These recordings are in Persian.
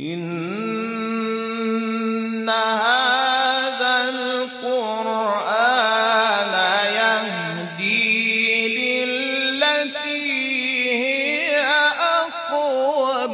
إن هذا القرآن يهدي للتي هي أقوم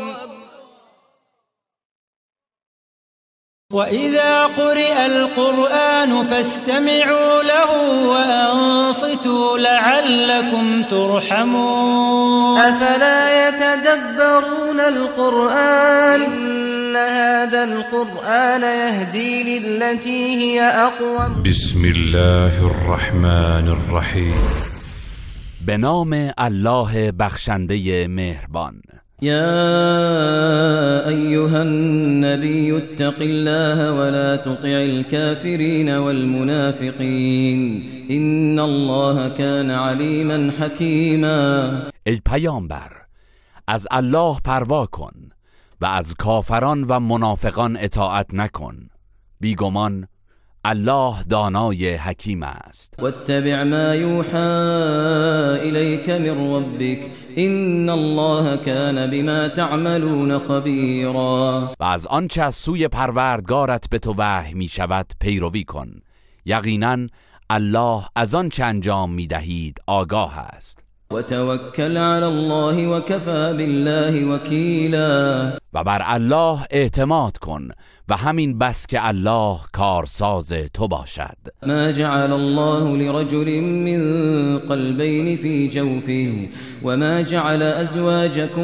وإذا قرئ القرآن فاستمعوا له وأنصتوا لعلكم ترحمون أفلا يتدبرون القرآن إن هذا القرآن يهدي للتي هي أقوم بسم الله الرحمن الرحیم. به نام الله بخشنده مهربان. يا أيها النبي اتق الله ولا تطع الكافرين والمنافقين إن الله كان عليما حكيما. ای پیامبر، از الله پروا کن و از کافران و منافقان اطاعت نکن، بیگمان الله دانای حکیم است. واتبع ما یوحى إليك من ربك إن الله كان بما تعملون خبيرا. و از آنچه از سوی پروردگارت به تو وحی می شود پیروی کن، یقینا الله از آنچه انجام می دهید آگاه است. وتوکل علی الله وكفى بالله وکیلا. و بر الله اعتماد کن و همین بس که الله کارساز تو باشد. ما جعل الله لرجل من قلبين في جوفه وما جعل أزواجكم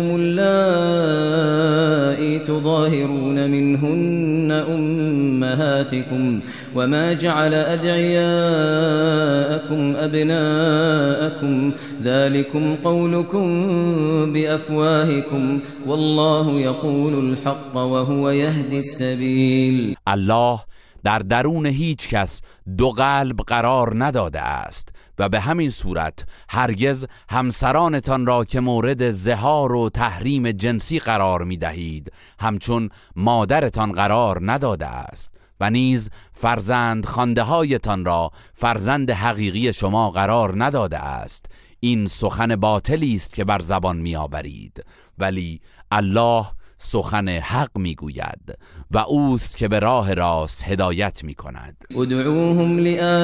اللائي تظاهرون منهن أمهاتكم وما جعل أدعياءكم أبناءكم ذلكم قولكم بأفواهكم والله يقول الحق وهو يهدي السبيل. الله در درون هیچ کس دو قلب قرار نداده است و به همین صورت هرگز همسرانتان را که مورد زهار و تحریم جنسی قرار می دهید همچون مادرتان قرار نداده است و نیز فرزند خانده هایتان را فرزند حقیقی شما قرار نداده است. این سخن باطلی است که بر زبان می آورید، ولی الله سخن حق میگوید و اوست که به راه راست هدایت میکند. ادعوهم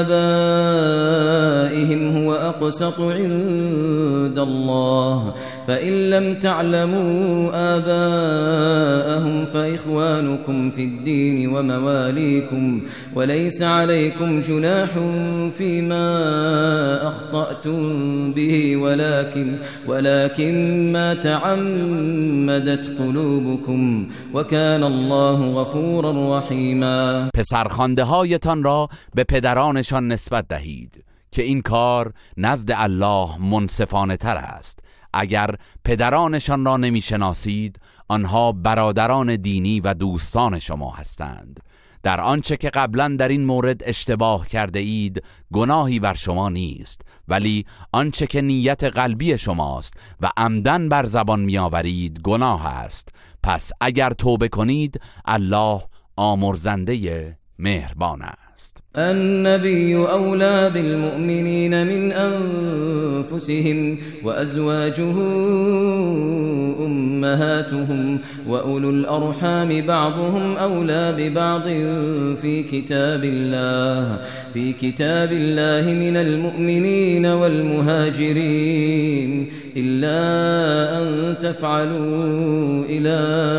لآبائهم هو اقسط عند الله فإن لم تعلموا آباءهم فإخوانكم في الدين ومواليكم وليس عليكم جناح فيما أخطأتم به ولكن ما تعمدت قلوبكم وكان الله غفورا رحیما. پسرخوانده هایتان را به پدرانشان نسبت دهید که این کار نزد الله منصفانه تر است. اگر پدرانشان را نمیشناسید آنها برادران دینی و دوستان شما هستند. در آنچه که قبلا در این مورد اشتباه کرده اید گناهی بر شما نیست، ولی آنچه که نیت قلبی شماست و عمدن بر زبان میآورید گناه است. پس اگر توبه کنید الله آمرزنده مهربان است. النبي أولى بالمؤمنين من أنفسهم وأزواجه أمهاتهم وأولو الأرحام بعضهم أولى ببعض في كتاب الله من المؤمنين والمهاجرين إلا أن تفعلوا إلى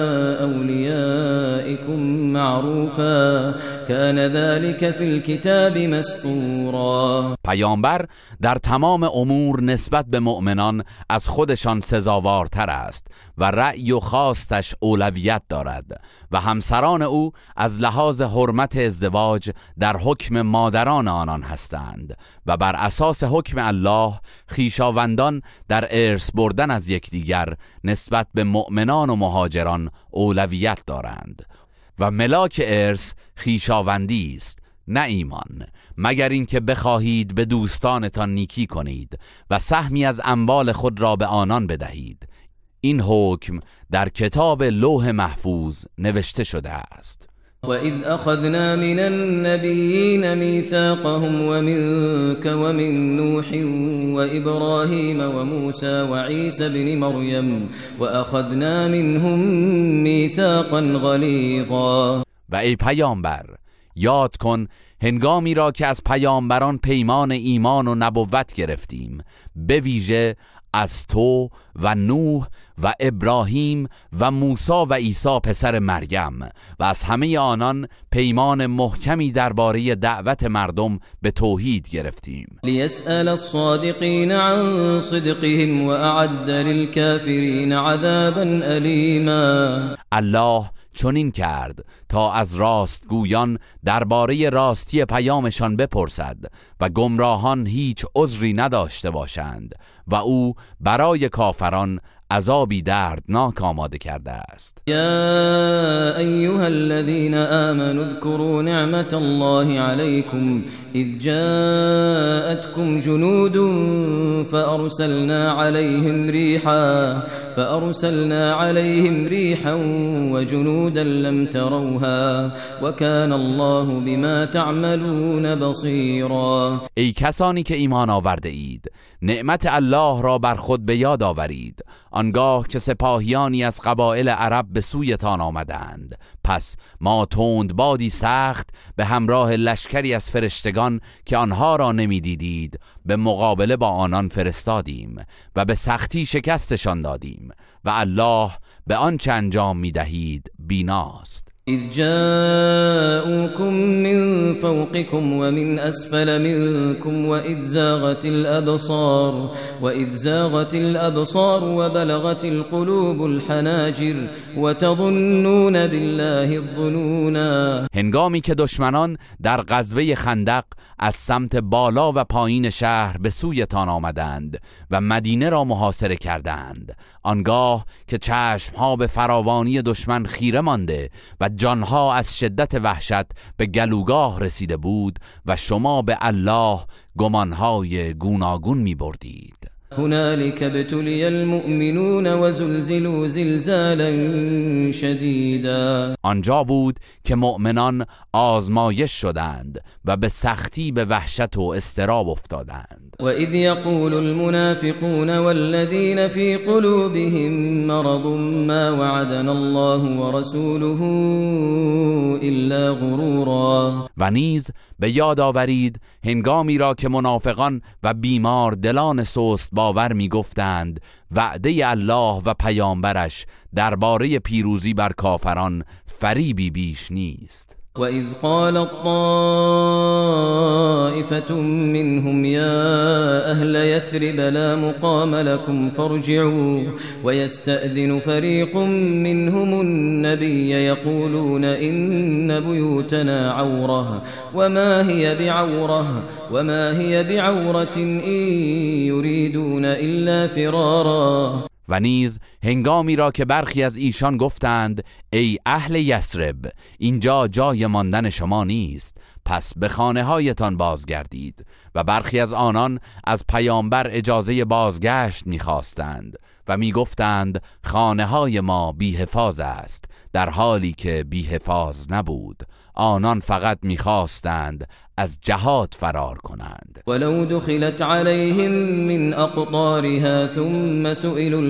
أوليائكم معروفا كان ذلك في الكتاب مسطورا. پیامبر در تمام امور نسبت به مؤمنان از خودشان سزاوارتر است و رأی و خواستش اولویت دارد و همسران او از لحاظ حرمت ازدواج در حکم مادران آنان هستند و بر اساس حکم الله خویشاوندان در ارث بردن از یکدیگر نسبت به مؤمنان و مهاجران اولویت دارند و ملاک ارث خویشاوندی است نه ایمان، مگر اینکه بخواهید به دوستانتان نیکی کنید و سهمی از اموال خود را به آنان بدهید. این حکم در کتاب لوح محفوظ نوشته شده است. وَإِذْ أَخَذْنَا مِنَ النَّبِيِّينَ مِيثَاقَهُمْ وَمِنكَ وَمِن نُّوحٍ وَإِبْرَاهِيمَ وَمُوسَى وَعِيسَى ابْنِ مَرْيَمَ وَأَخَذْنَا مِنْهُم مِّيثَاقًا غَلِيظًا. و ای پیامبر یاد کن هنگامی را که از پیامبران پیمان ایمان و نبوت گرفتیم، به ویژه از تو و نوح و ابراهیم و موسی و عیسی پسر مریم و از همه آنان پیمان محکمی درباره دعوت مردم به توحید گرفتیم. لیسأل الصادقین عن صدقهم وأعد للكافرین عذابا ألیما. الله چنین کرد تا از راستگویان درباره راستی پیامشان بپرسد و گمراهان هیچ عذری نداشته باشند و او برای کافران عذابی دردناک آماده کرده است. یا ایها الذین آمنوا اذکروا نعمت الله علیکم اذ جاءتكم جنود فأرسلنا عليهم ريحا وجنودا لم تروها وكان الله بما تعملون بصيرا. ای کسانی که ایمان آورده اید، نعمت الله را بر خود به یاد آورید آنگاه که سپاهیانی از قبایل عرب به سویتان آمدند. پس ما تندبادی سخت به همراه لشکری از فرشتگان که آنها را نمیدیدید به مقابله با آنان فرستادیم و به سختی شکستشان دادیم و الله به آنچه انجام میدهید بیناست. إذ جاءوكم من فوقكم ومن أسفل منكم وإذ زاغت الأبصار وبلغت القلوب الحناجر وتظنون بالله الظنونا. هنگامی که دشمنان در غزوه خندق از سمت بالا و پایین شهر به سویتان آمدند و مدینه را محاصره کردند، آنگاه که چشمها به فراوانی دشمن خیره مانده و جانها از شدت وحشت به گلوگاه رسیده بود و شما به الله گمانهای گوناگون می بردید. هنالك ابتلي المؤمنون وزلزلوا زلزالا شدیدا. آنجا بود که مؤمنان آزمایش شدند و به سختی به وحشت و اضطراب افتادند. و اذ یقول المنافقون والذین فی قلوبهم مرض ما وعدنا الله ورسوله الا غرورا. و نیز به یاد آورید هنگامی را که منافقان و بیمار دلان سست باور می گفتند وعده الله و پیامبرش درباره پیروزی بر کافران فریبی بیش نیست. وَإِذْ قَالَتْ طَائِفَةٌ مِّنْهُمْ يَا أَهْلَ يَثْرِبَ لَا مُقَامَ لَكُمْ فَارْجِعُوا وَيَسْتَأْذِنُ فَرِيقٌ مِّنْهُمُ النَّبِيَّ يَقُولُونَ إِنَّ بُيُوتَنَا عَوْرَةٌ وَمَا هِيَ بِعَوْرَةٍ إِن يُرِيدُونَ إِلَّا فِرَارًا. و نیز هنگامی را که برخی از ایشان گفتند ای اهل یثرب اینجا جای ماندن شما نیست، پس به خانه هایتان بازگردید، و برخی از آنان از پیامبر اجازه بازگشت می‌خواستند و می‌گفتند خانه های ما بی حفاظ است، در حالی که بی حفاظ نبود. آنان فقط می‌خواستند از جهاد فرار کنند. ولو دخلت عليهم من أقطارها ثم سئلوا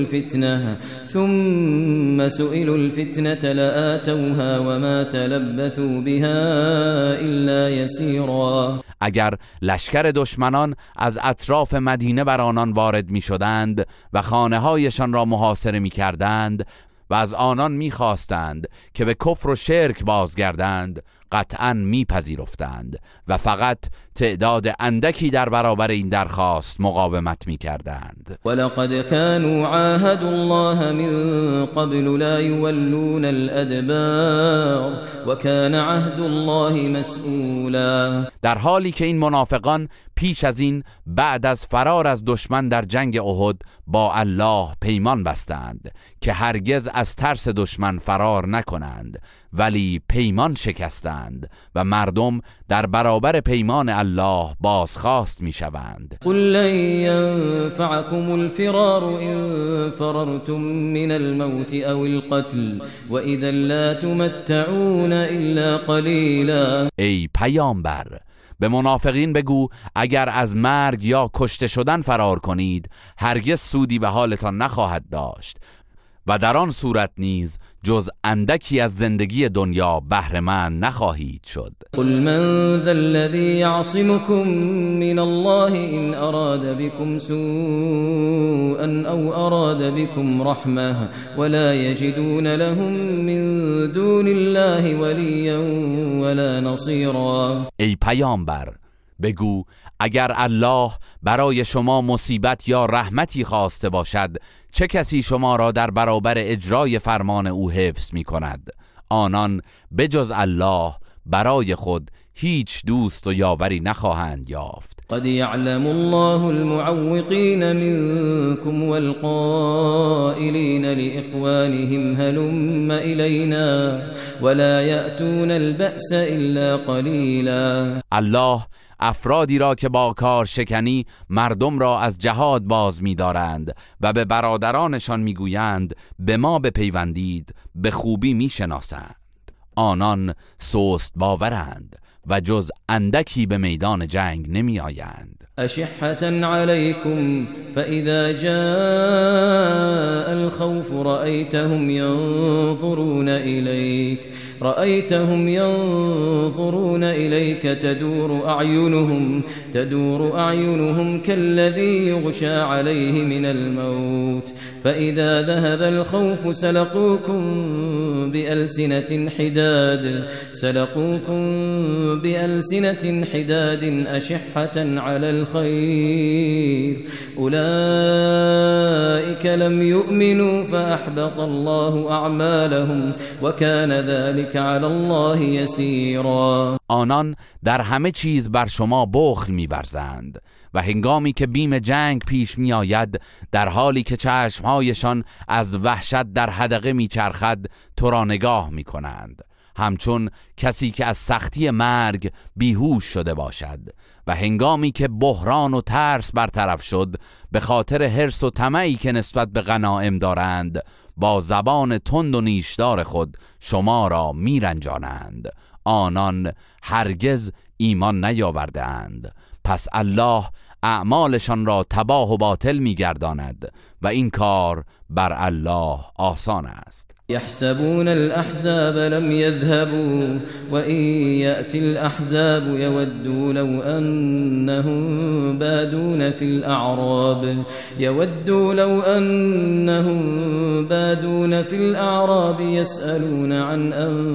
الفتنة لآتوها وما تلبثوا بها إلا يسيرا. اگر لشکر دشمنان از اطراف مدینه بر آنان وارد می شدند و خانه هایشان را محاصره می کردند و از آنان می خواستند که به کفر و شرک بازگردند، قطعاً میپذیرفتند و فقط تعداد اندکی در برابر این درخواست مقاومت میکردند. ولقد كانوا عاهدوا الله من قبل لا يولون الادبار وكان عهد الله مسئولا. در حالی که این منافقان پیش از این بعد از فرار از دشمن در جنگ احد با الله پیمان بستند که هرگز از ترس دشمن فرار نکنند، ولی پیمان شکستند شوند و مردم در برابر پیمان الله بازخواست می شوند. قل لن ينفعكم الفرار إن فررتم من الموت أو القتل وإذا لا تمتعون إلا قليلا. ای پیامبر، به منافقین بگو اگر از مرگ یا کشته شدن فرار کنید هرگز سودی به حالتان نخواهد داشت و در آن صورت نیز جز اندکی از زندگی دنیا بهره مند نخواهید شد. قل من ذا الذي يعصمكم من الله إن أراد بكم سوءا أو أراد بكم رحمة ولا يجدون لهم من دون الله وليا ولا نصيرا. ای پیامبر، بگو اگر الله برای شما مصیبت یا رحمتی خواسته باشد چه کسی شما را در برابر اجرای فرمان او حفظ می کند؟ آنان بجز الله برای خود هیچ دوست و یاوری نخواهند یافت. قد يعلم الله المعوقين منكم والقائلين لإخوانهم هلم إلينا ولا يأتون البأس إلا قليلا. الله افرادی را که با کار شکنی مردم را از جهاد باز می‌دارند و به برادرانشان میگویند به ما بپیوندید به خوبی میشناسند. آنان سست باورند و جز اندکی به میدان جنگ نمی آیند. أشحة عليكم فإذا جاء الخوف رأيتهم ينظرون إليك تدور أعينهم كالذي يغشى عليه من الموت فإذا ذهب الخوف سلقوكم بألسنة حداد أشحة على الخير أولئك لم يؤمنوا فأحبط الله أعمالهم وكان ذلك على الله يسيرا. آنان در همه چیز بر شما بخل می‌ورزند و هنگامی که بیم جنگ پیش می آید در حالی که چشمهایشان از وحشت در حدقه میچرخد تو را نگاه می کنند همچون کسی که از سختی مرگ بیهوش شده باشد و هنگامی که بحران و ترس برطرف شد به خاطر حرص و طمعی که نسبت به غنایم دارند با زبان تند و نیشدار خود شما را میرنجانند. آنان هرگز ایمان نیاورده‌اند، پس الله اعمالشان را تباه و باطل می‌گرداند و این کار بر الله آسان است. يحسبون الأحزاب لم يذهبوا وإن يأتي الأحزاب يودوا لو أنهم بادون في الأعراب يسألون عن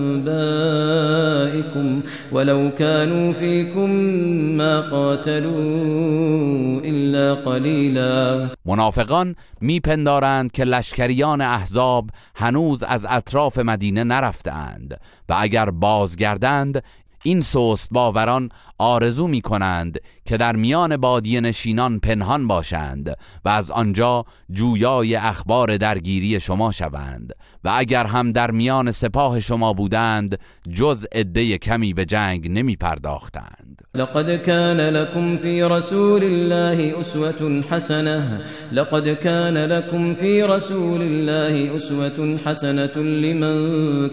أنبائكم ولو كانوا فيكم ما قاتلوا إلا قليلا. منافقان میپندارند که لشکریان احزاب هنوز از اطراف مدینه نرفتند و اگر بازگردند این سست باوران آرزو می کنند که در میان بادیه نشینان پنهان باشند و از آنجا جویای اخبار درگیری شما شوند و اگر هم در میان سپاه شما بودند جز عده کمی به جنگ نمی پرداختند. لقد كان لكم في رسول الله أسوة حسنة لمن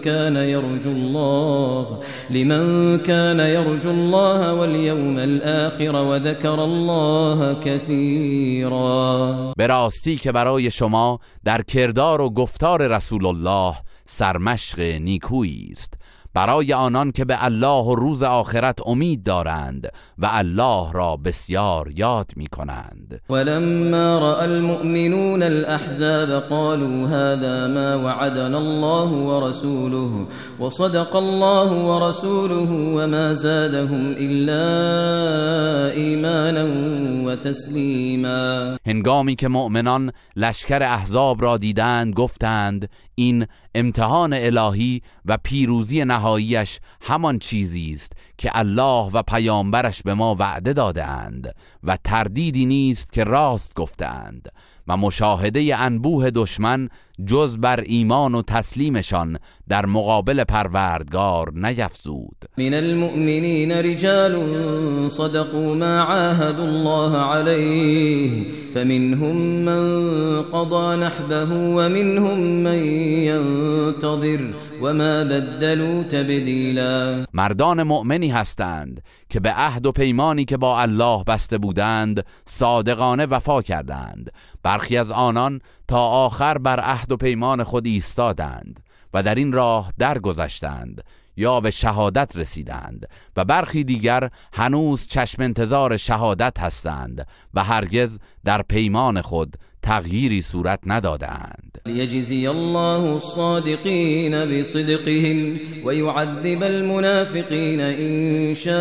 كان يرجو الله واليوم الآخر وذكر الله كثيرا. به راستی که برای شما در کردار و گفتار رسول الله سرمشق نیکویی است برای آنان که به الله و روز آخرت امید دارند و الله را بسیار یاد می کنند. ولما رأى المؤمنون الأحزاب قالوا هذا ما وعدنا الله ورسوله وصدق الله ورسوله وما زادهم إلا إيمانا وتسلیما. هنگامی که مؤمنان لشکر احزاب را دیدند گفتند این امتحان الهی و پیروزی نهاییش همان چیزی است که الله و پیامبرش به ما وعده دادند و تردیدی نیست که راست گفتند و مشاهده انبوه دشمن جز بر ایمان و تسلیمشان در مقابل پروردگار نیفزود. من المؤمنین رجال صدقوا ما عاهدوا الله علیه فمنهم من قضى نحبه ومنهم من ينتظر وما بدلوا تبدیلا. مردان مؤمنی هستند که به عهد و پیمانی که با الله بسته بودند صادقانه وفا کردند. برخی از آنان تا آخر بر عهد و پیمان خود ایستادند و در این راه درگذشتند یا به شهادت رسیدند و برخی دیگر هنوز چشم انتظار شهادت هستند و هرگز در پیمان خود تغییری صورت ندادند. لیجزی الله الصادقین بصدقهم ويعذب المنافقین ان شاء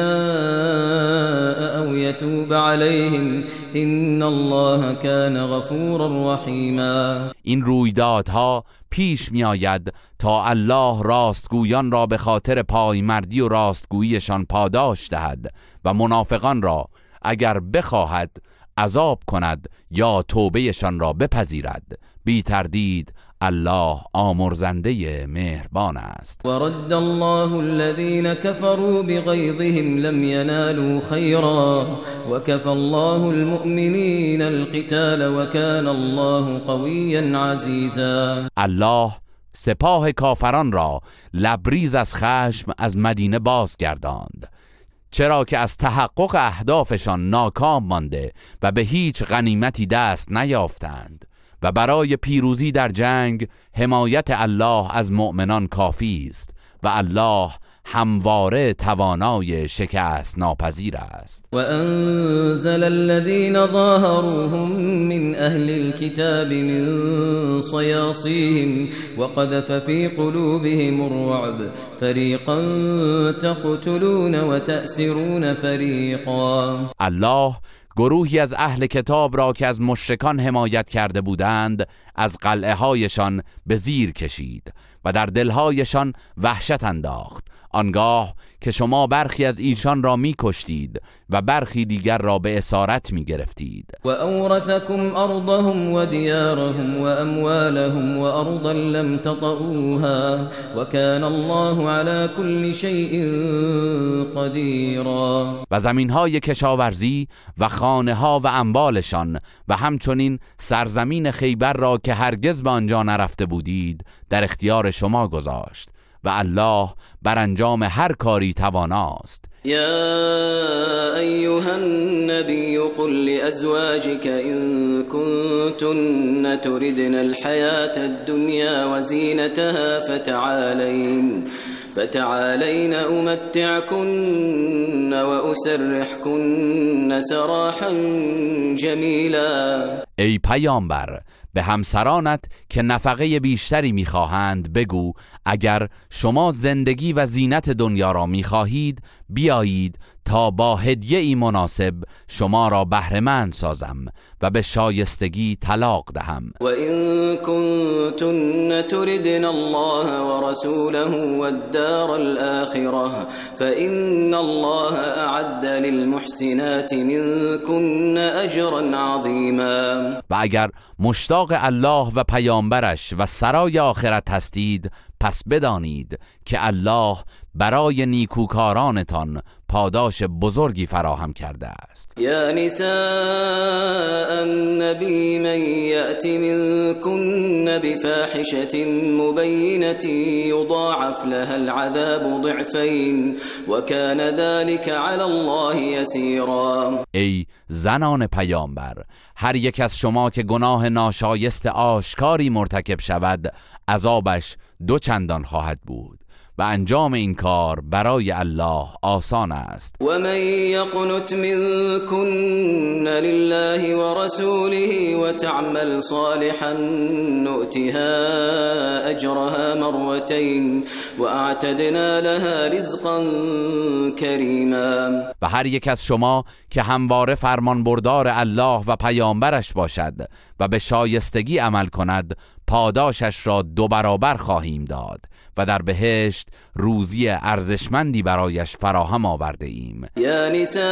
او يتوب عليهم ان الله كان غفورا رحیما. این رویدادها پیش می آید تا الله راستگویان را به خاطر پایمردی و راستگوییشان پاداش دهد و منافقان را اگر بخواهد عذاب کند یا توبهشان را بپذیرد. بی تردید الله آمرزنده مهربان است. ورد الله الذين كفروا بغيظهم لم ينالوا خيرا وكفى الله المؤمنين القتال وكان الله قويا عزيزا. الله سپاه کافران را لبریز از خشم از مدینه بازگرداند، چرا که از تحقق اهدافشان ناکام مانده و به هیچ غنیمتی دست نیافتند و برای پیروزی در جنگ حمایت الله از مؤمنان کافی است و الله همواره توانای شکست ناپذیر است. و انزل الذين ظاهروهم من اهل الكتاب من صياصيهم وقذف في قلوبهم الرعب فريقا تقتلون وتأسرون فريقا. الله گروهی از اهل کتاب را که از مشرکان حمایت کرده بودند از قلعه هایشان به زیر کشید و در دلهایشان وحشت انداخت، آنگاه که شما برخی از ایشان را می کشتید و برخی دیگر را به اسارت می گرفتید. و اورثکم ارضهم و دیارهم و اموالهم و ارضا لم تطئوها و کان الله علی کل شیء قدیرا. و زمینهای کشاورزی و خانه ها و اموالشان و همچنین سرزمین خیبر را که هرگز به آنجا نرفته بودید در اختیار شما گذاشت و الله بر انجام هر کاری تواناست. يا أيها النبي قل لأزواجك إن كنتن تردن الحياة الدنيا وزينتها فتعالين أمتعكن وأسرحكن سراحا جميلا. ای پیامبر، به همسرانت که نفقه بیشتری میخواهند بگو اگر شما زندگی و زینت دنیا را میخواهید بیایید تا با هدیه‌ای مناسب شما را بهره‌مند سازم و به شایستگی طلاق دهم. و این کنتن تردن الله و رسوله و الدار الآخرة فإن الله اعد للمحسنات منكن اجرا عظیما. و اگر مشتاق الله و پیامبرش و سرای آخرت هستید پس بدانید که الله برای نیکوکارانتان پاداش بزرگی فراهم کرده است. یا نساء النبی من یأت منکن بفاحشة مبینة یضاعف لها العذاب ضعفین و کان ذلك علی الله یسیرا. ای زنان پیامبر، هر یک از شما که گناه ناشایست آشکاری مرتکب شود عذابش 2 چندان خواهد بود و انجام این کار برای الله آسان است. و من یقنت منکن لله و رسوله و تعمل صالحا نؤتها اجرها مرتين و اعتدنا لها رزقا کریما. و هر یک از شما که همواره فرمان بردار الله و پیامبرش باشد و به شایستگی عمل کند پاداشش را 2 برابر خواهیم داد و در بهشت روزی ارزشمندی برایش فراهم آورده ایم. یا نساء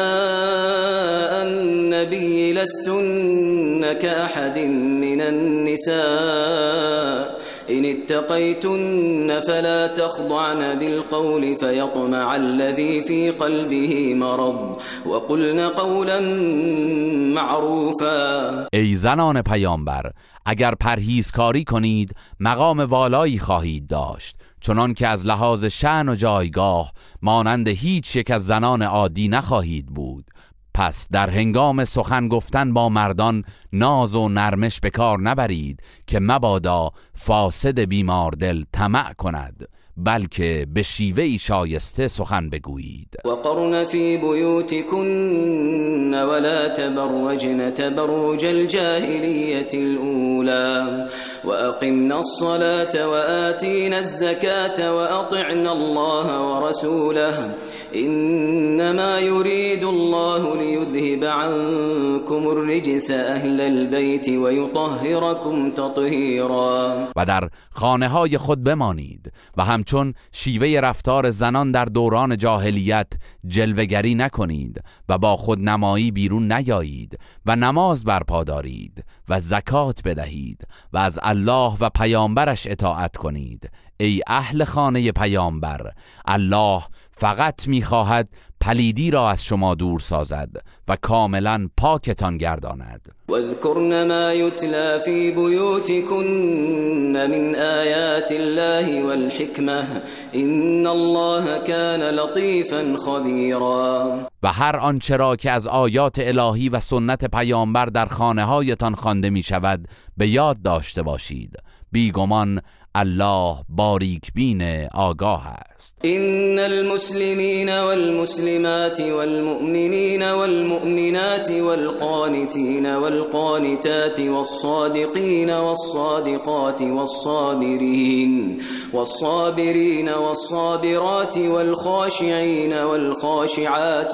النبی لستن كأحد من النساء إن اتقيتن فلا تخضعن بالقول فيطمع الذي في قلبه مرض وقلن قولا معروفا. ای زنان پیامبر، اگر پرهیزکاری کنید مقام والایی خواهید داشت، چنان که از لحاظ شأن و جایگاه مانند هیچ یک از زنان عادی نخواهید بود. پس در هنگام سخن گفتن با مردان ناز و نرمش به کار نبرید که مبادا فاسد بیماردل طمع کند، بلکه به شیوهی شایسته سخن بگویید. وقرن فی بیوتکن ولا تبرجن تبرج الجاهلیة الأولى وأقمنا الصلاة وآتينا الزكاة وأطعنا الله ورسوله إنما يريد الله ليذهب عنكم الرجس أهل البيت ويطهركم تطهيرا. و در خانه های خود بمانید و همچون شیوه رفتار زنان در دوران جاهلیت جلوه‌گری نکنید و با خود نمایی بیرون نیایید و نماز برپا دارید و زکات بدهید و از الله و پیامبرش اطاعت کنید. ای اهل خانه پیامبر، الله فقط می‌خواهد پلیدی را از شما دور سازد و کاملا پاکتان گرداند. واذكرن ما يتلى في بيوتكن من آيات الله والحكمة إن الله كان لطيفا خبيرا. و هر آنچه را که از آیات الهی و سنت پیامبر در خانه‌هایتان خوانده می‌شود به یاد داشته باشید. بیگمان الله باریک بین آگاه است. إن المسلمين والمسلمات والمؤمنين والمؤمنات والقانتين والقانتات والصادقين والصادقات والصابرين والصابرات والخاشعين والخاشعات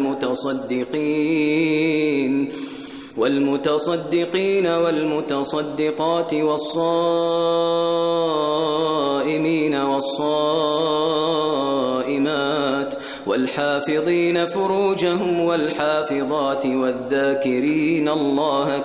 والمتصدقين والمتصدقات والصائمين والصائمات والحافظين فروجهم والحافظات والذاكرين الله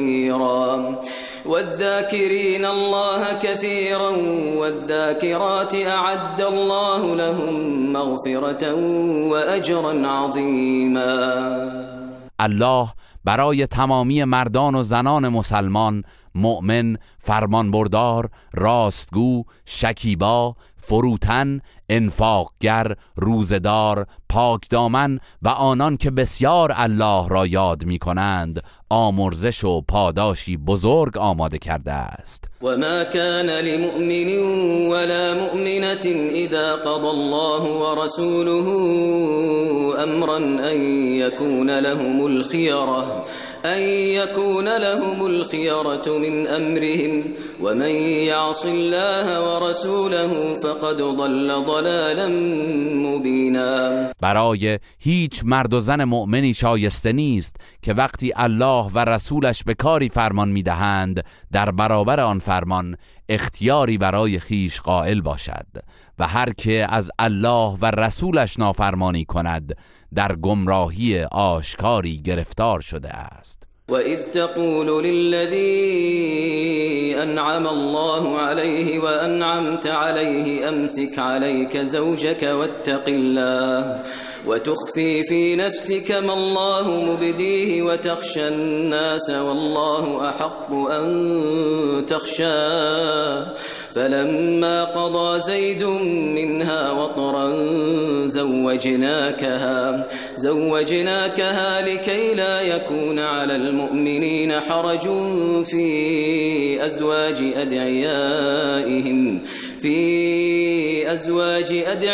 كثيرا والذاكرات أعد الله لهم مغفرة وأجرا عظيما. الله برای تمامی مردان و زنان مسلمان، مؤمن، فرمانبردار، راستگو، شکیبا، فروتن، انفاقگر، روزدار، پاکدامن و آنان که بسیار الله را یاد می کنند آمرزش و پاداشی بزرگ آماده کرده است. وما كان لمؤمن ولا مؤمنة إذا قضى الله ورسوله أمرا أن يكون لهم الخيرة من أمرهم ومن يعص الله ورسوله فقد ضل ضلالا مبینا. برای هیچ مرد و زن مؤمنی شایسته نیست که وقتی الله و رسولش به کاری فرمان میدهند در برابر آن فرمان اختیاری برای خیش قائل باشد و هر که از الله و رسولش نافرمانی کند در گمراهی آشکاری گرفتار شده است. وَإِذْ تَقُولُ لِلَّذِي أَنْعَمَ اللَّهُ عَلَيْهِ وَأَنْعَمْتَ عَلَيْهِ أَمْسِكْ عَلَيْكَ زَوْجَكَ وَاتَّقِ اللَّهَ وتخفي في نفسك ما الله مبديه وتخشى الناس والله أحق أن تخشاه فلما قضى زيد منها وطرا زوجناكها لكي لا يكون على المؤمنين حرج في لأزواج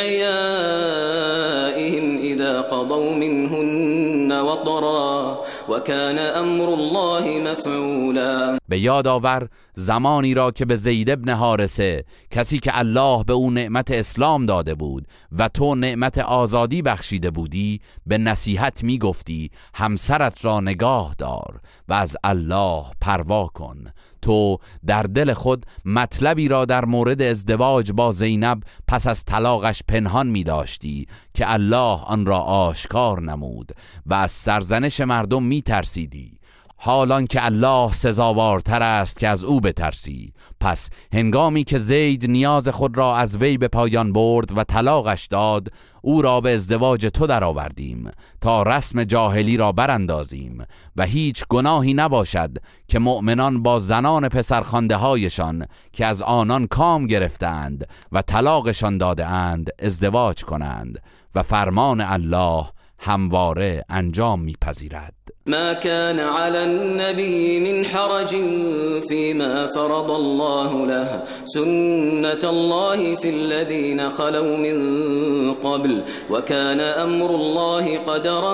أدعيائهم إذا قضوا منهن وطرا وكان أمر الله مفعولا. به یاد آور زمانی را که به زید ابن حارثه، کسی که الله به او نعمت اسلام داده بود و تو نعمت آزادی بخشیده بودی، به نصیحت می گفتی همسرت را نگاه دار و از الله پروا کن. تو در دل خود مطلبی را در مورد ازدواج با زینب پس از طلاقش پنهان می داشتی که الله آن را آشکار نمود و از سرزنش مردم می ترسیدی، حالان که الله سزاوارتر است که از او بترسی. پس هنگامی که زید نیاز خود را از وی به پایان برد و طلاقش داد، او را به ازدواج تو درآوردیم تا رسم جاهلی را براندازیم و هیچ گناهی نباشد که مؤمنان با زنان پسرخوانده هایشان که از آنان کام گرفتند و طلاقشان داده اند ازدواج کنند و فرمان الله همواره انجام میپذیرد. ما كان على النبي من حرج فيما فرض الله له سنة الله في الذين خلوا من قبل وكان امر الله قدرا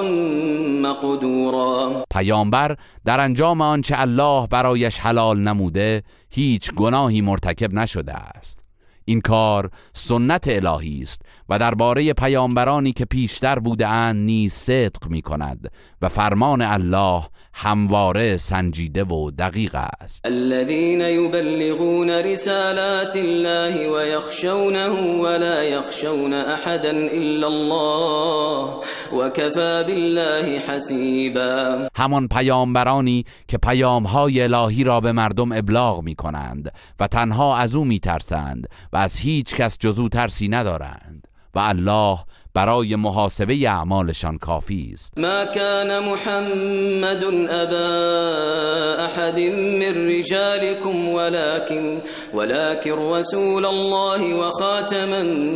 مقدورا. پیامبر در انجام آنچه الله برایش حلال نموده هیچ گناهی مرتکب نشده است. این کار سنت الهی است و درباره پیامبرانی که پیشتر بوده اند نیز صدق می کند و فرمان الله همواره سنجیده و دقیق است. الذين يبلغون رسالات الله ويخشونه ولا يخشون احدا الا الله وكفى بالله حسيبا. همان پیامبرانی که پیامهای الهی را به مردم ابلاغ می کنند و تنها از او می ترسند و از هیچ کس جز او ترسی ندارند و الله برای محاسبه اعمالشان کافی است. ما كان محمد ابا احد من رجالكم ولكن رسول الله وخاتم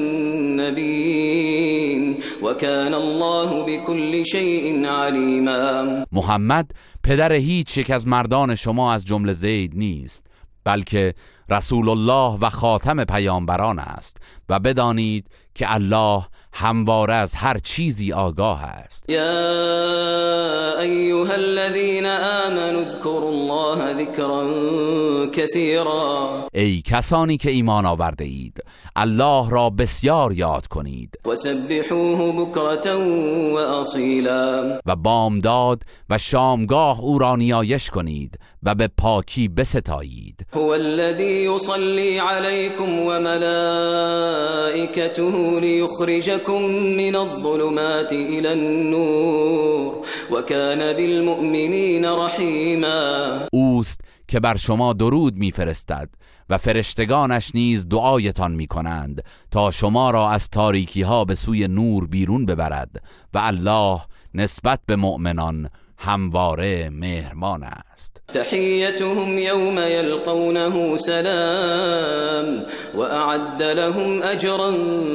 النبيين وكان الله بكل شيء عليما. محمد پدر هیچ یک از مردان شما از جمله زید نیست، بلکه رسول الله و خاتم پیامبران است و بدانید که الله همواره از هر چیزی آگاه است. یا ایها الذین آمنوا اذکروا الله ذکرا کثیرا. ای کسانی که ایمان آورده اید، الله را بسیار یاد کنید. وسبحوه بکرة و اصیلا. و بامداد و شامگاه او را نیایش کنید و به پاکی بستایید. هو الذی یصلی علیکم و ملائکته ليخرجكم من الظلمات إلى النور وكان بالمؤمنين رحيما. اوست که بر شما درود میفرستد و فرشتگانش نیز دعایتان میکنند تا شما را از تاریکی ها به سوی نور بیرون ببرد و الله نسبت به مؤمنان همواره مهربان است. تحیتهم یوم یلقونه سلام و اعد لهم اجرا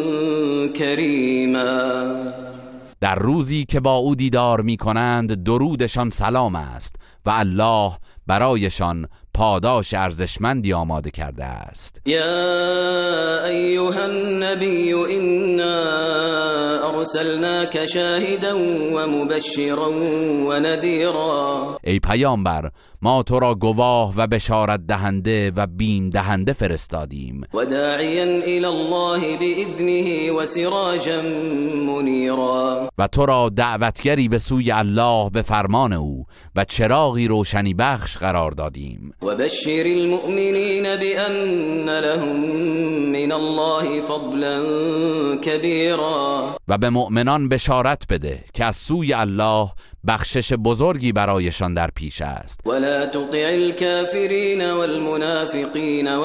کریما. در روزی که با او دیدار می کنند درودشان سلام است و الله برایشان پاداش ارزشمندی آماده کرده است. یا ایها النبی انا ارسلناک شاهدا و مبشرا و نذیرا. ای پیامبر، ما تو را گواه و بشارت دهنده و بیم دهنده فرستادیم. و داعیا الی الله باذنه و سراجا منیرا. و تو را دعوتگری به سوی الله به فرمان او و چراغی روشنی بخش قرار دادیم. و بشر المؤمنین بأن لهم من الله فضلا کبیرا. و به مؤمنان بشارت بده که از سوی الله بخشش بزرگی برایشان در پیش است. ولا تطع الكافرین والمنافقین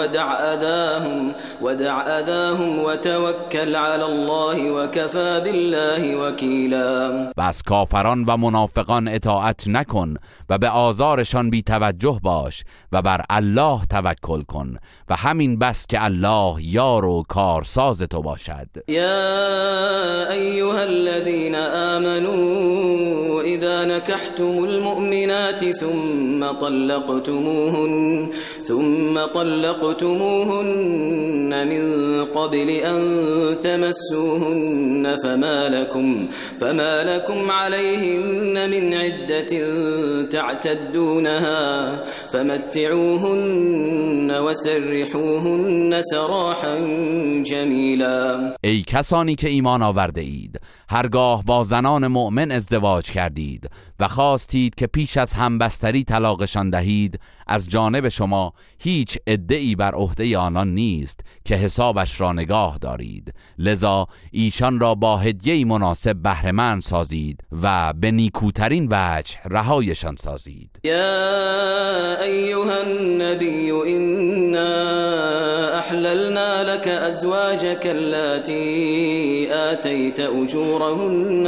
ودع اذاهم وتوکل علی الله وكفى بالله وکیلا. و از کافران و منافقان اطاعت نکن و به آزارشان بی توجه باش و بر الله توکل کن و همین بس که الله یار و کارساز تو باشد. یا ایها الذین آمنوا اذا نكحتم المؤمنات ثم ثم طلقتموهن من قبل أن تمسوهن فما لكم عليهن من عدة تعتدونها فمتعوهن وسرحوهن سراحا جمیلا. ای کسانی که ایمان آورده اید، هرگاه با زنان مؤمن ازدواج کردید و خواستید که پیش از همبستری طلاقشان دهید، از جانب شما هیچ عده‌ای بر عهده آنان نیست که حسابش را نگاه دارید، لذا ایشان را با هدیه‌ای مناسب بهره‌مند سازید و به نیکوترین وجه رهایشان سازید. یا ایها النبی انا احللنا لك ازواجك اللاتی آتیت اجورهن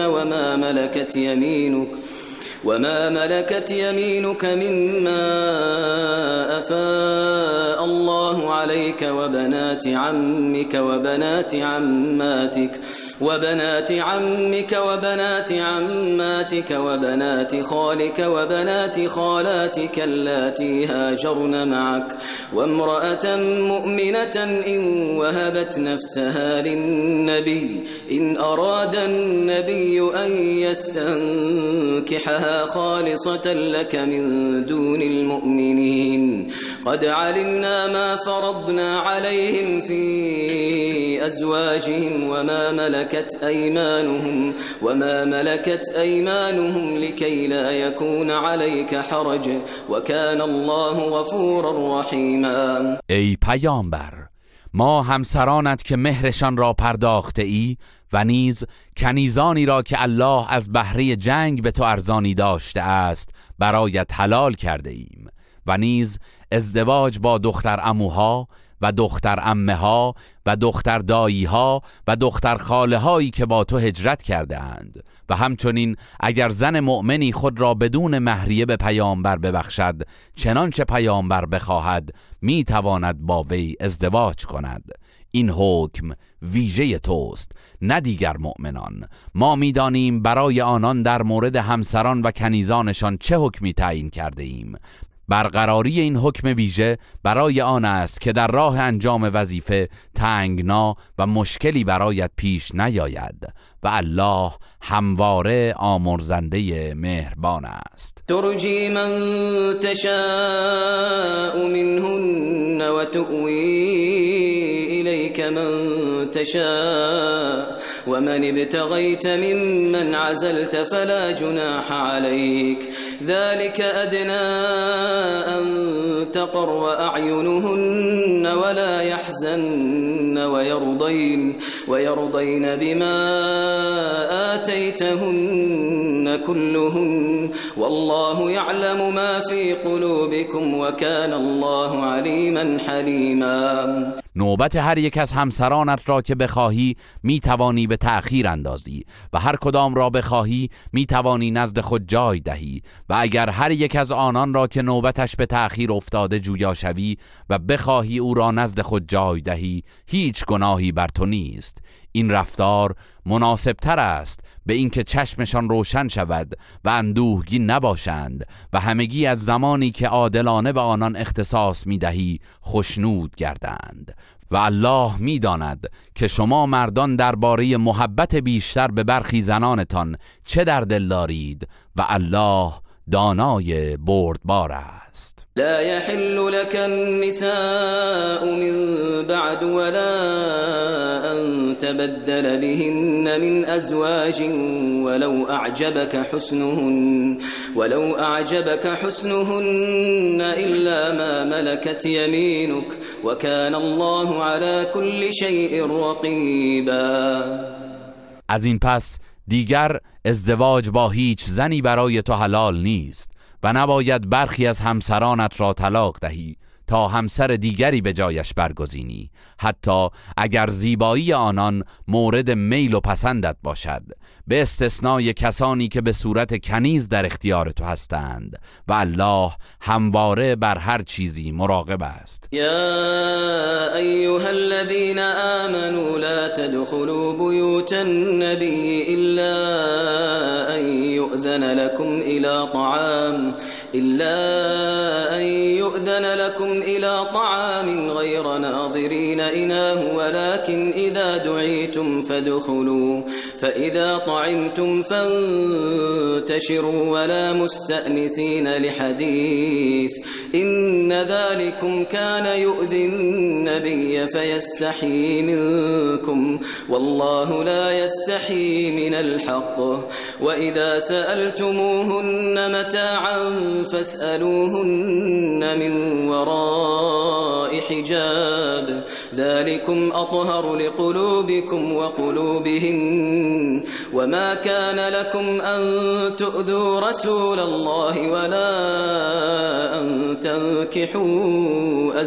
وما ملكت يمينك مما أفاء الله عليك وبنات عمك وبنات عماتك وبنات خالك وبنات خالاتك اللاتي هاجرن معك وامرأة مؤمنة إن وهبت نفسها للنبي إن أراد النبي أن يستنكحها خالصة لك من دون المؤمنين قد علمنا ما فرضنا عليهم في أزواجهم وما ملكت أيمانهم لكي لا يكون عليك حرج وكان الله غفورا رحيما. ای پیامبر، ما همسرانت که مهرشان را پرداخته ای و نیز کنیزانی را که الله از بهره جنگ به تو ارزانی داشته است برایت حلال کرده ایم و نیز ازدواج با دختر عموها و دختر عمه ها و دختر دایی ها و دختر خاله هایی که با تو هجرت کرده اند و همچنین اگر زن مؤمنی خود را بدون مهریه به پیامبر ببخشد، چنانچه پیامبر بخواهد می تواند با وی ازدواج کند. این حکم ویژه توست نه دیگر مؤمنان. ما می‌دانیم برای آنان در مورد همسران و کنیزانشان چه حکمی تعیین کرده ایم. برقراری این حکم ویژه برای آن است که در راه انجام وظیفه تنگنا و مشکلی برایت پیش نیاید و الله همواره آمرزنده مهربان است. ترجی من تشاء منهن و تؤوی الیک من تشاء و من ابتغیت ممن عزلت فلا جناح علیک ذلك ادنى ان تقر اعینهن ولا يحزن ويرضين بما آتيتهن كلهن والله يعلم ما في قلوبكم وكان الله عليما حليما. نوبت هر یک از همسرانت را که بخواهی می توانی به تأخیر اندازی و هر کدام را بخواهی می توانی نزد خود جای دهی و اگر هر یک از آنان را که نوبتش به تأخیر افتاده جویا شوی و بخواهی او را نزد خود جای دهی، هیچ گناهی بر تو نیست. این رفتار مناسب تر است به اینکه چشمشان روشن شود و اندوهگین نباشند و همگی از زمانی که عادلانه به آنان اختصاص می‌دهی خوشنود گردند و الله می‌داند که شما مردان درباره محبت بیشتر به برخی زنانتان چه در دل دارید و الله دانای بردبار است. لا يحل لك النساء من بعد ولا أن تبدل بهن من أزواج ولو أعجبك حسنهن إلا ما ملكت يمينك وكان الله على كل شيء رقيبا. از این پس دیگر ازدواج با هیچ زنی برای تو حلال نیست و نباید برخی از همسرانت را طلاق دهی تا همسر دیگری به جایش برگزینی، حتی اگر زیبایی آنان مورد میل و پسندت باشد، به استثنای کسانی که به صورت کنیز در اختیار تو هستند و الله همواره بر هر چیزی مراقب است. یا ایها الذین آمنوا لا تدخلوا بیوت النبی الا ان یؤذن لكم الى طعام يؤذن لكم إلى طعام غير ناظرين إناه ولكن إذا دعيتم فادخلوا فإذا طعمتم فانتشروا ولا مستأنسين لحديث إن ذلكم كان يؤذي النبي فيستحيي منكم والله لا يستحيي من الحق وإذا سألتموهن متاعا فاسألوهن من وراء حجاب ذلكم أطهر لقلوبكم وقلوبهن وما كان لكم أن تؤذوا رسول الله ولا أن تنكحوا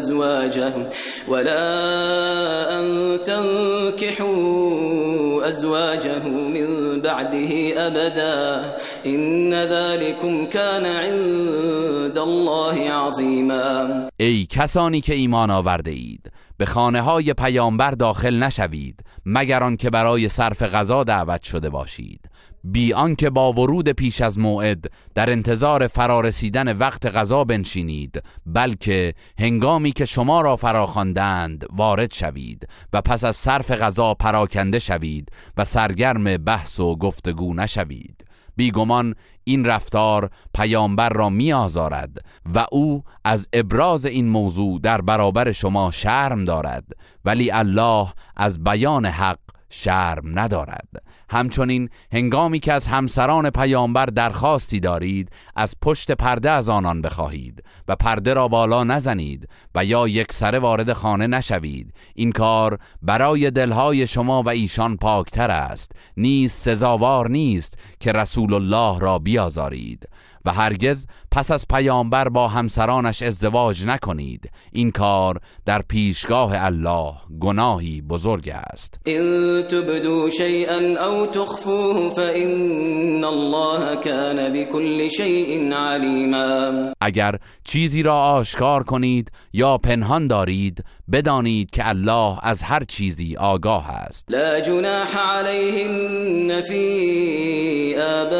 أزواجه من بعده أبدا إن ذلكم كان عند الله عظیما. ای کسانی که ایمان آورده اید به خانه های پیامبر داخل نشوید مگر آنکه برای صرف غذا دعوت شده باشید بی آنکه با ورود پیش از موعد در انتظار فرارسیدن وقت غذا بنشینید بلکه هنگامی که شما را فراخواندند وارد شوید و پس از صرف غذا پراکنده شوید و سرگرم بحث و گفتگو نشوید. بیگمان این رفتار پیامبر را می آزارد و او از ابراز این موضوع در برابر شما شرم دارد ولی الله از بیان حق شرم ندارد. همچنین هنگامی که از همسران پیامبر درخواستی دارید از پشت پرده از آنان بخواهید و پرده را بالا نزنید و یا یکسره وارد خانه نشوید. این کار برای دلهای شما و ایشان پاکتر است، نیز سزاوار نیست که رسول الله را بیازارید و هرگز پس از پیامبر با همسرانش ازدواج نکنید. این کار در پیشگاه الله گناهی بزرگ است. ان تبدوا شیئا او تخفوه فإن الله كان بكل شیء علیما. اگر چیزی را آشکار کنید یا پنهان دارید بدانید که الله از هر چیزی آگاه است. لا جناح علیهن فی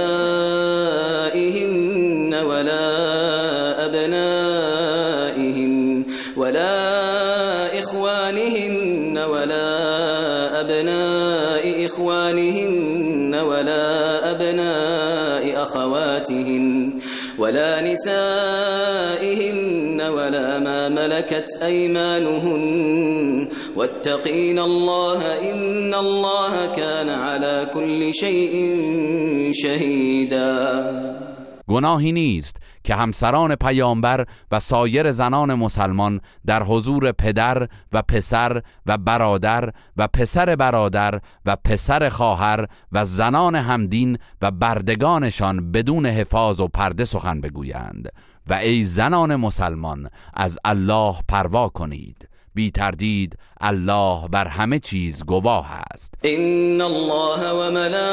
آبائهن ولا أبنائهن ولا إخوانهن ولا أبناء إخوانهن ولا أبناء أخواتهن ولا نسائهن ولا ما ملكت أيمانهن واتقين الله إن الله كان على كل شيء شهيدا. گناهی نیست که همسران پیامبر و سایر زنان مسلمان در حضور پدر و پسر و برادر و پسر برادر و پسر خواهر و زنان همدین و بردگانشان بدون حفاظ و پرده سخن بگویند و ای زنان مسلمان از الله پروا کنید، بی تردید الله بر همه چیز گواه است. ان الله و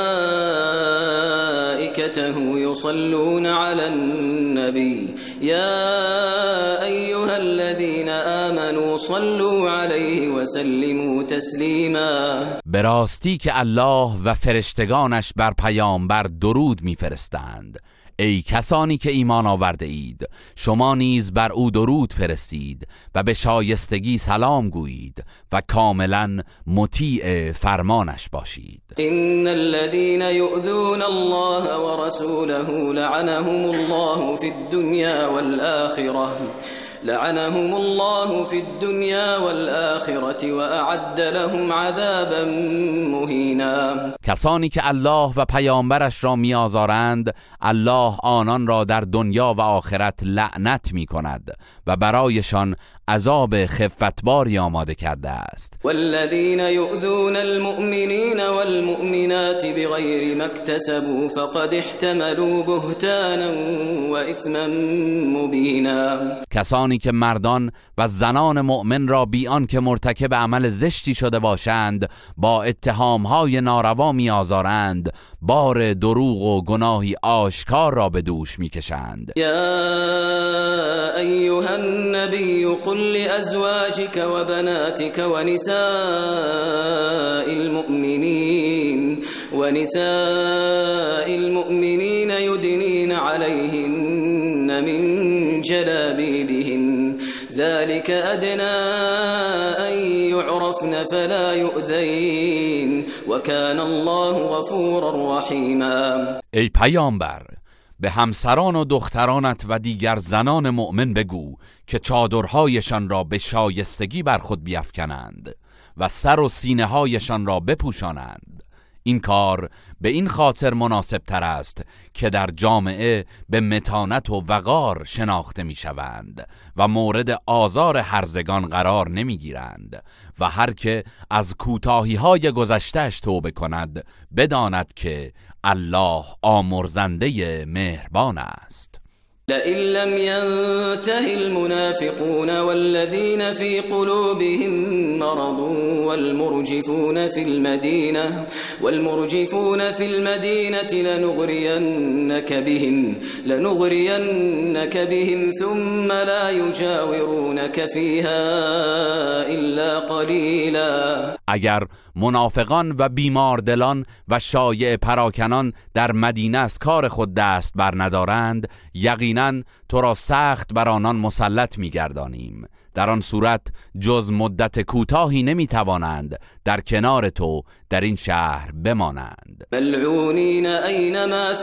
ملائکته یصلون علی النبی یا ایها الذین آمنوا صلوا علیه و سلموا تسلیما. به راستی که الله و فرشتگانش بر پیامبر درود میفرستند. ای کسانی که ایمان آورده اید شما نیز بر او درود فرستید و به شایستگی سلام گویید و کاملا مطیع فرمانش باشید. ان الذين يؤذون الله ورسوله لعنهم الله في الدنيا والآخرة وأعد لهم عذابا مهینا. کسانی که الله و پیامبرش را میآزارند الله آنان را در دنیا و آخرت لعنت میکند و برایشان عذاب خفتباری آماده کرده است. والذین یؤذون المؤمنین والمؤمنات بغیر ما اکتسبوا فقد احتملوا بهتانا و اثما مبینا. کسانی که مردان و زنان مؤمن را بی آنکه مرتکب عمل زشتی شده باشند با اتهامهای ناروا میآزارند بار دروغ و گناهی آشکار را به دوش میکشند. یا ایها النبی قل لأزواجك وبناتك ونساء المؤمنين يدنين عليهن من جلابيبهن ذلك ادنى ان يعرفن فلا يؤذين وكان الله غفورا رحیما. ای پیامبر، به همسران و دخترانت و دیگر زنان مؤمن بگو که چادرهایشان را به شایستگی بر خود بیفکنند و سر و سینه هایشان را بپوشانند. این کار به این خاطر مناسب تر است که در جامعه به متانت و وقار شناخته می شوند و مورد آزار هرزگان قرار نمی گیرند و هر که از کوتاهی های گذشته‌اش توبه کند بداند که الله آمرزنده مهربان است. لئن لم ينته المنافقون والذين في قلوبهم مرض والمرجفون في المدينة لنغرينك بهم ثم لا يجاورونك فيها إلا قليلا. اگر منافقان و بیماردلان و شایع پراکنان در مدینه از کار خود دست بر ندارند، یقیناً تو را سخت بر آنان مسلط می‌گردانیم. در آن صورت جز مدت کوتاهی نمی‌توانند در کنار تو در این شهر بمانند. ملعونین اینما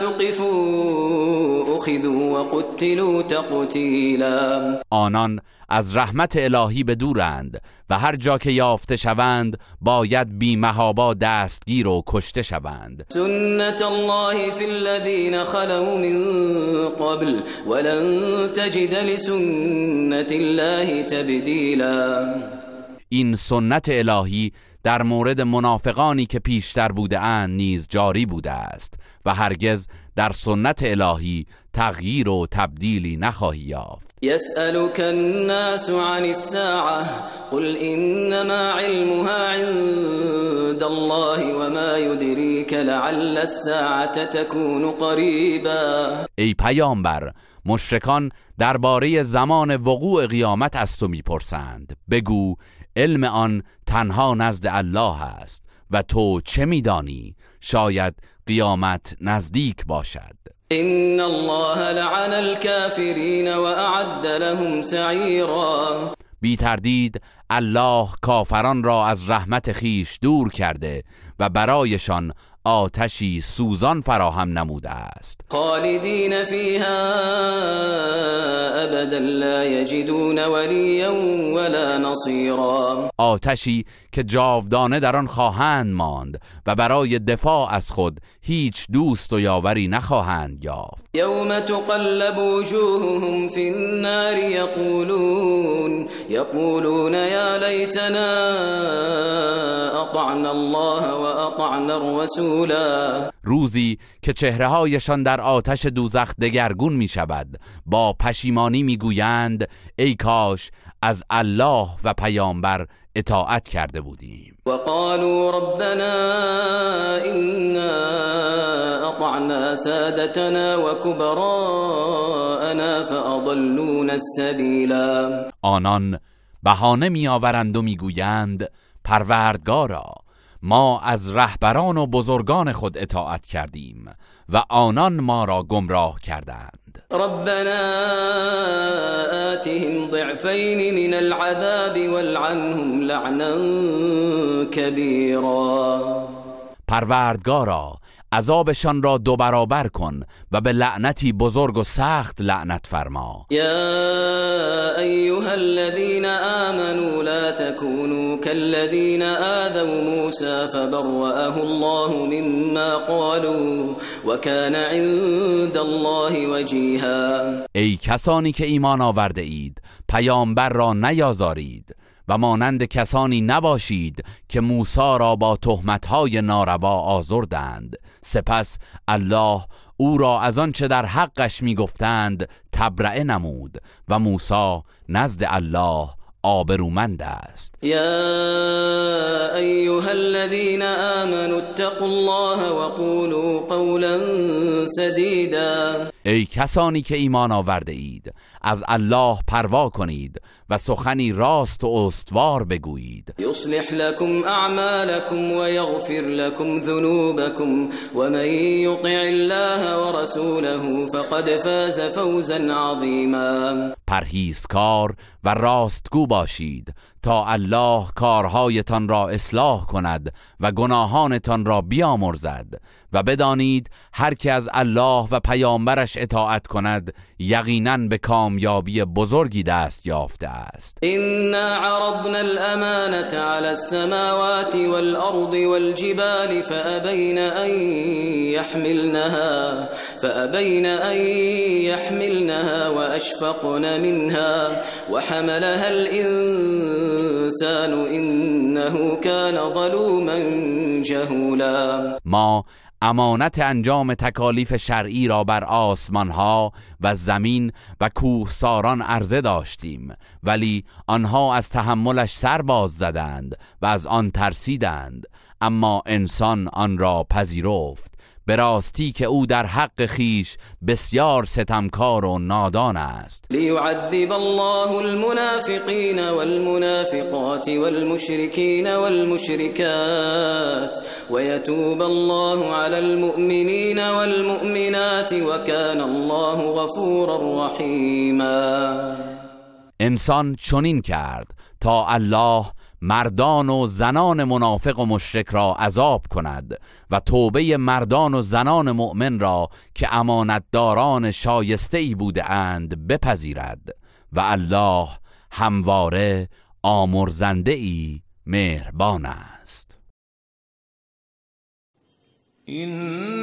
ثقفوا اخذوا وقتلوا تقتیلا. آنان از رحمت الهی به دورند و هر جا که یافته شوند باید بی محابا دستگیر و کشته شوند. سنت الله فی الذین خلوا من قبل ولن تجد لسنت الله تبدیلا. این سنت الهی در مورد منافقانی که پیشتر بوده اند نیز جاری بوده است و هرگز در سنت الهی تغییر و تبدیلی نخواهی یافت. يسألك الناس عن الساعة قل إنما علمها عند الله وما يدريك لعل الساعة تكون قريبا. ای پیامبر، مشرکان درباره زمان وقوع قیامت از تو میپرسند. بگو علم آن تنها نزد الله است و تو چه میدانی؟ شاید قیامت نزدیک باشد. ان الله لعن الكافرین و اعد لهم سعیرا. بی تردید الله کافران را از رحمت خیش دور کرده و برایشان آتشی سوزان فراهم نموده است. خالدین فیها ابدا لا یجدون ولیا ولا نصیرا. آتشی که جاودانه در آن خواهند ماند و برای دفاع از خود هیچ دوست و یاوری نخواهند یافت. یوم تقلب وجوههم فی النار یقولون یا لیتنا اطعنا الله و اطعنا الرسول. روزی که چهره‌هایشان در آتش دوزخ دگرگون می شود با پشیمانی می گویند ای کاش از الله و پیامبر اطاعت کرده بودیم. و قالوا ربنا إنا اطعنا سادتنا و کبراءنا فاضلونا السبیلا. آنان بهانه می آورند و می گویند پروردگارا، ما از رهبران و بزرگان خود اطاعت کردیم و آنان ما را گمراه کردند. ربنا آتهم ضعفین من العذاب والعنهم لعنا کبیرا. پروردگارا، عذابشان را 2 برابر کن و به لعنتی بزرگ و سخت لعنت فرما. یا ایها الذین آمنوا لا تكونوا كالذین آذوا موسى فبرأه الله مما قالوا وكان عند الله وجیها. ای کسانی که ایمان آورده اید، پیامبر را نیازارید و مانند کسانی نباشید که موسی را با تهمت‌های ناروا آزردند. سپس الله او را از آن چه در حقش می‌گفتند تبرئه نمود و موسی نزد الله آبرومند است. یا ایها الذین آمنوا اتقوا الله وقولوا قولا سدیدا. ای کسانی که ایمان آورده اید، از الله پروا کنید و سخنی راست و استوار بگویید. یصلح لكم اعمالكم ويغفر لكم ذنوبكم ومن يطع الله ورسوله فقد فاز فوزا عظیما. پرهیزکار و راستگو باشید تا الله کارهایتان را اصلاح کند و گناهانتان را بیامرزد و بدانید هر که از الله و پیامبرش اطاعت کند یقیناً به کامیابی بزرگی دست یافته است. إنا عرضنا الأمانة على السماوات والأرض والجبال فأبين أن يحملنها وأشفقن منها وحملها الإنسان إنه كان ظلوما جهولا. ما امانت انجام تکالیف شرعی را بر آسمانها و زمین و کوهساران عرضه داشتیم، ولی آنها از تحملش سر باز زدند و از آن ترسیدند، اما انسان آن را پذیرفت. به راستی که او در حق خیش بسیار ستمکار و نادان است. لیعذب الله المنافقین والمنافقات والمشرکین والمشرکات ويتوب الله على المؤمنین والمؤمنات وكان الله غفورا رحیما. انسان چنین کرد تا الله مردان و زنان منافق و مشرک را عذاب کند و توبه مردان و زنان مؤمن را که امانتداران شایسته ای بوده اند بپذیرد و الله همواره آمرزنده ای مهربان است.